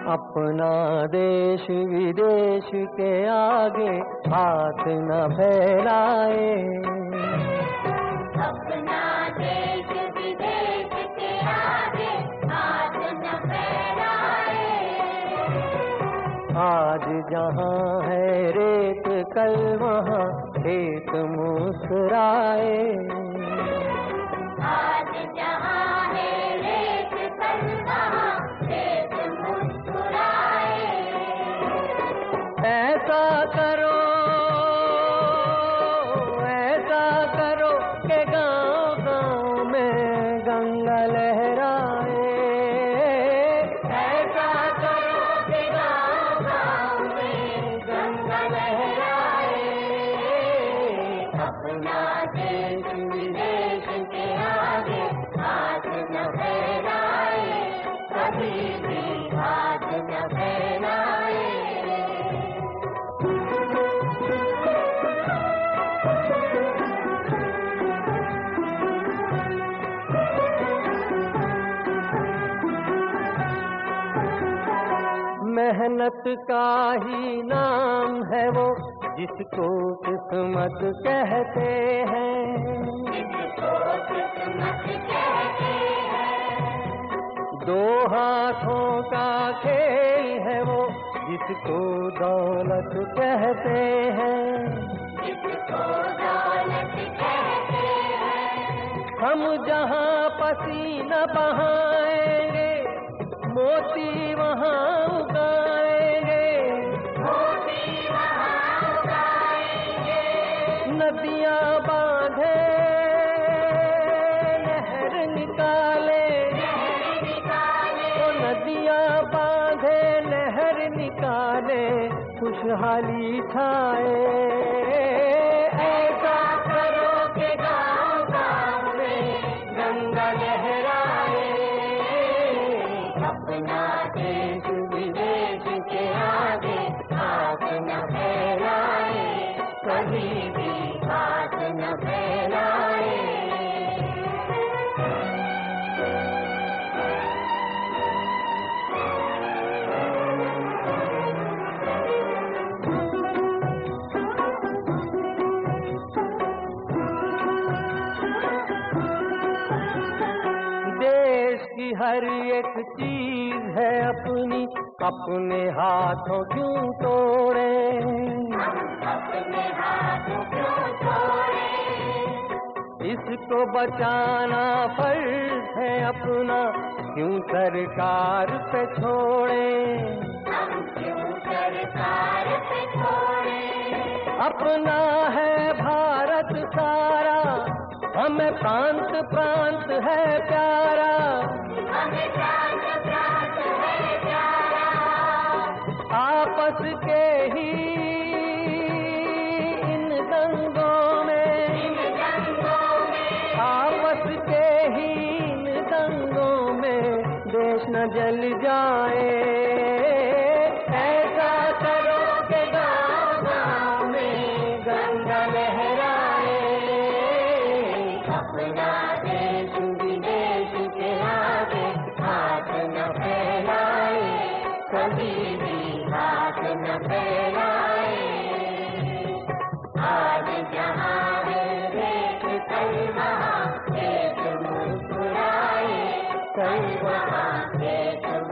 अपना देश विदेश के आगे हाथ न फैलाए। अपना देश विदेश के आगे हाथ न फैलाए। आज जहाँ है रेत कल वहाँ खेत मुस्कुराए। आज जहाँ है रेत कल वहाँ खेत मुस्कुराए। ऐसा करो कि गाँव-गाँव में गंगा लहराए। ऐसा करो कि गाँव-गाँव में गंगा लहराए। अपना देश विदेश के आगे हाथ न फैलाए। कभी भी हाथ न फैलाए। मेहनत का ही नाम है वो जिसको किस्मत कहते हैं। जिसको किस्मत कहते हैं। दो हाथों का खेल है वो जिसको दौलत कहते हैं। जिसको दौलत कहते हैं। हम जहाँ पसीना बहाएंगे मोती वहाँ उगाएंगे। मोती वहाँ उगाएंगे। नदियाँ बांधे नहर निकाले। नहर निकाले। तो नदियाँ बांधे नहर निकाले खुशहाली छाए। ऐसा करो कि गाँव-गाँव में गंगा लहराए। अपना देश विदेश के आगे हाथ न फैलाए। कभी भी हाथ न फैलाए। देश की हर एक चीज है अपनी, अपने हाथों क्यों तोड़े। अपने हाथों क्यों तोड़े। इसको बचाना फर्ज है अपना, क्यों सरकार पे छोड़े। हम क्यों सरकार पे छोड़े। अपना है भारत सारा, हमें प्रांत प्रांत है प्यारा। हमें प्रांत प्रांत है प्यारा। आपस के ही इन दंगों में, आपस के ही इन दंगों में देश न जल जाए। ऐसा करो कि गाँव-गाँव में गंगा लहराए। अपना देश विदेश के आगे हाथ न फैलाए। कभी भी हाथ न फैलाए। आज जहाँ है रेत कल वहाँ खेत मुस्कुराए। कल वहाँ खेत